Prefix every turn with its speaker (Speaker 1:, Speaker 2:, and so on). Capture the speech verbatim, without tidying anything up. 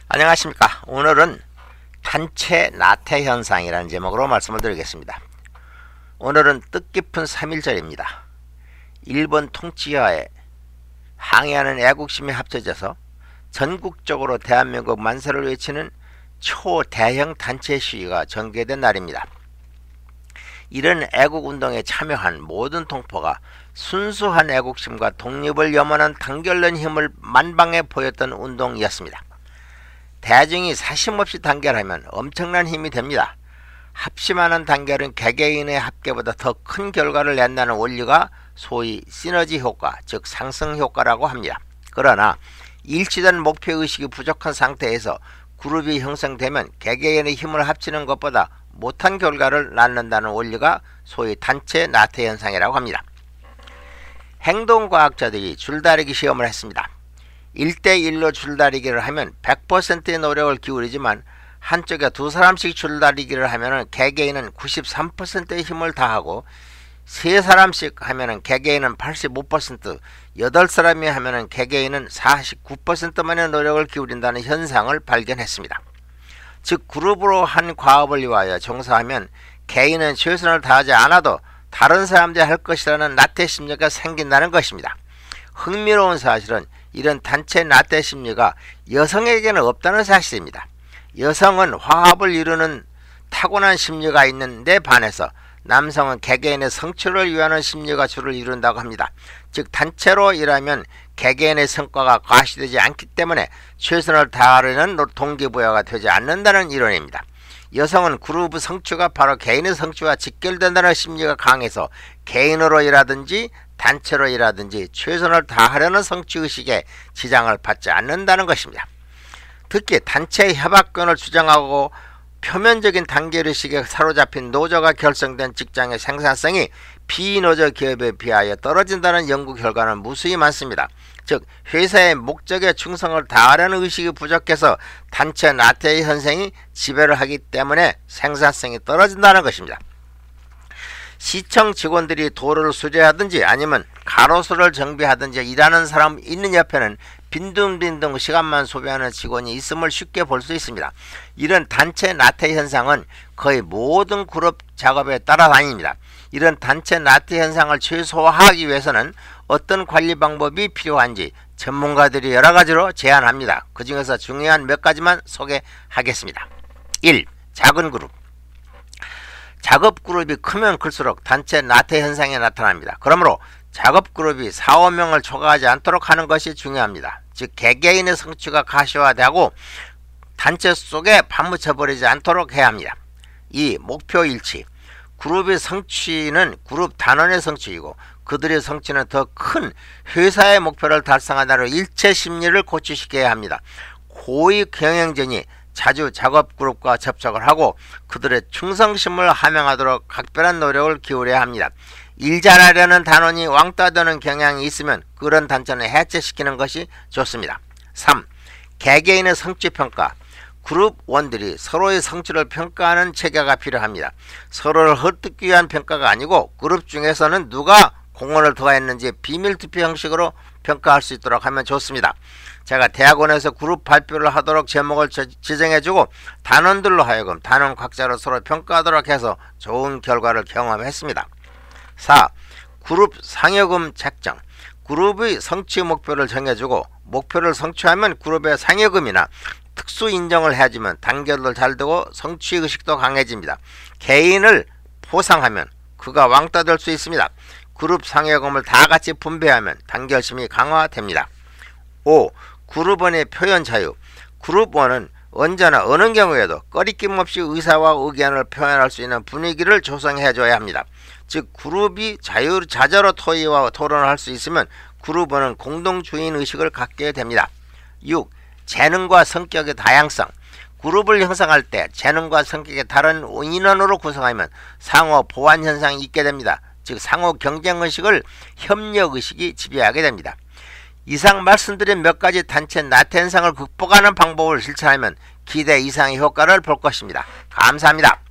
Speaker 1: 안녕하십니까. 오늘은 단체 나태 현상이라는 제목으로 말씀을 드리겠습니다. 오늘은 뜻깊은 삼일절입니다. 일본 통치하에 항해하는 애국심이 합쳐져서 전국적으로 대한민국 만세를 외치는 초대형 단체 시위가 전개된 날입니다. 이런 애국운동에 참여한 모든 동포가 순수한 애국심과 독립을 염원한 단결된 힘을 만방에 보였던 운동이었습니다. 대중이 사심없이 단결하면 엄청난 힘이 됩니다. 합심하는 단결은 개개인의 합계보다 더 큰 결과를 낸다는 원리가 소위 시너지 효과, 즉 상승 효과라고 합니다. 그러나 일치된 목표의식이 부족한 상태에서 그룹이 형성되면 개개인의 힘을 합치는 것보다 못한 결과를 낳는다는 원리가 소위 단체 나태 현상이라고 합니다. 행동과학자들이 줄다리기 시험을 했습니다. 일 대 일로 줄다리기를 하면 백 퍼센트의 노력을 기울이지만 한쪽에 두 사람씩 줄다리기를 하면 개개인은 구십삼 퍼센트의 힘을 다하고 세 사람씩 하면 개개인은 팔십오 퍼센트, 여덟 사람이 하면 개개인은 사십구 퍼센트만의 노력을 기울인다는 현상을 발견했습니다. 즉 그룹으로 한 과업을 위하여 종사하면 개인은 최선을 다하지 않아도 다른 사람들이 할 것이라는 나태 심리가 생긴다는 것입니다. 흥미로운 사실은 이런 단체 나태 심리가 여성에게는 없다는 사실입니다. 여성은 화합을 이루는 타고난 심리가 있는데 반해서 남성은 개개인의 성취를 위하는 심리가 주를 이룬다고 합니다. 즉 단체로 일하면 개개인의 성과가 과시되지 않기 때문에 최선을 다하려는 동기부여가 되지 않는다는 이론입니다. 여성은 그룹 성취가 바로 개인의 성취와 직결된다는 심리가 강해서 개인으로 일하든지 단체로 일하든지 최선을 다하려는 성취의식에 지장을 받지 않는다는 것입니다. 특히 단체 협약권을 주장하고 표면적인 단결의식에 사로잡힌 노조가 결성된 직장의 생산성이 비노조 기업에 비하여 떨어진다는 연구 결과는 무수히 많습니다. 즉 회사의 목적에 충성을 다하려는 의식이 부족해서 단체 나태의 현상이 지배를 하기 때문에 생산성이 떨어진다는 것입니다. 시청 직원들이 도로를 수리하든지 아니면 가로수를 정비하든지 일하는 사람 있는 옆에는 빈둥빈둥 시간만 소비하는 직원이 있음을 쉽게 볼 수 있습니다. 이런 단체 나태 현상은 거의 모든 그룹 작업에 따라다닙니다. 이런 단체 나태 현상을 최소화하기 위해서는 어떤 관리 방법이 필요한지 전문가들이 여러 가지로 제안합니다. 그 중에서 중요한 몇 가지만 소개하겠습니다. 일. 작은 그룹. 작업 그룹이 크면 클수록 단체 나태 현상이 나타납니다. 그러므로 작업 그룹이 사오 명을 초과하지 않도록 하는 것이 중요합니다. 즉 개개인의 성취가 가시화되고 단체 속에 파묻혀버리지 않도록 해야 합니다. 이. 목표 일치. 그룹의 성취는 그룹 단원의 성취이고 그들의 성취는 더 큰 회사의 목표를 달성한다는 일체 심리를 고취시켜야 합니다. 고위 경영진이 자주 작업 그룹과 접촉을 하고 그들의 충성심을 함양하도록 각별한 노력을 기울여야 합니다. 일 잘하려는 단원이 왕따 되는 경향이 있으면 그런 단체는 해체시키는 것이 좋습니다. 삼. 개개인의 성취평가. 그룹원들이 서로의 성취를 평가하는 체계가 필요합니다. 서로를 헐뜯기 위한 평가가 아니고 그룹 중에서는 누가 공헌을 더 했는지 비밀투표 형식으로 평가할 수 있도록 하면 좋습니다. 제가 대학원에서 그룹 발표를 하도록 제목을 지정해주고 단원들로 하여금 단원 각자로 서로 평가하도록 해서 좋은 결과를 경험했습니다. 사. 그룹 상여금 책정. 그룹의 성취 목표를 정해주고 목표를 성취하면 그룹의 상여금이나 특수 인정을 해주면 단결도 잘 되고 성취의식도 강해집니다. 개인을 포상하면 그가 왕따 될 수 있습니다. 그룹 상여금을 다 같이 분배하면 단결심이 강화됩니다. 오. 그룹원의 표현 자유. 그룹원은 언제나 어느 경우에도 꺼리낌 없이 의사와 의견을 표현할 수 있는 분위기를 조성해줘야 합니다. 즉 그룹이 자유, 자저로 토의와 토론을 할 수 있으면 그룹원은 공동주인 의식을 갖게 됩니다. 육. 재능과 성격의 다양성. 그룹을 형성할 때 재능과 성격의 다른 인원으로 구성하면 상호 보완 현상이 있게 됩니다. 즉 상호 경쟁의식을 협력의식이 지배하게 됩니다. 이상 말씀드린 몇 가지 단체 나태 현상을 극복하는 방법을 실천하면 기대 이상의 효과를 볼 것입니다. 감사합니다.